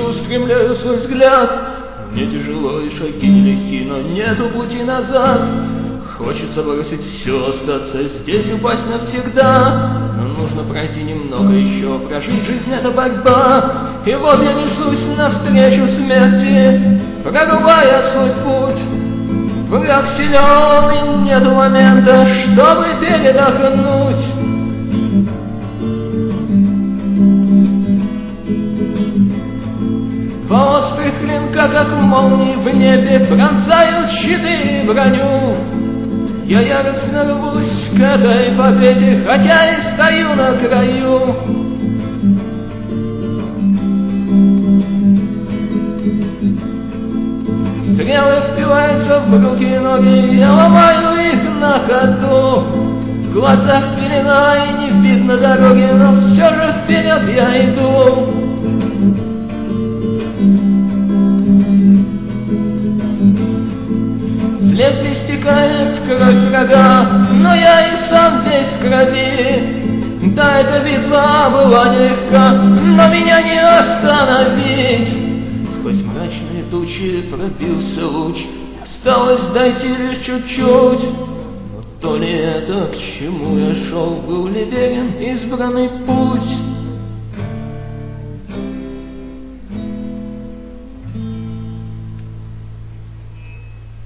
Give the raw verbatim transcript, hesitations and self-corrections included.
устремляю свой взгляд. Мне тяжело и шаги нелегки, но нету пути назад. Хочется бросить все, остаться здесь, упасть навсегда. Но нужно пройти немного еще, прожить жизнь — это борьба. И вот я несусь навстречу смерти, прорубая свой путь. Враг силен, и нету момента, чтобы передохнуть. Два острых клинка, как молнии в небе, пронзают щиты и броню. Я яростно рвусь к этой победе, хотя и стою на краю. Стрелы впиваются в руки и ноги, я ломаю их на ходу. В глазах пелена и не видно дороги, но все же вперед я иду. С лезвия стекает кровь врага, но я и сам весь в крови. Да, эта битва была нелегка, но меня не остановить. Сквозь мрачные тучи пробился луч, осталось дойти лишь чуть-чуть. Но то ли это, к чему я шел, был ли верен избранный путь?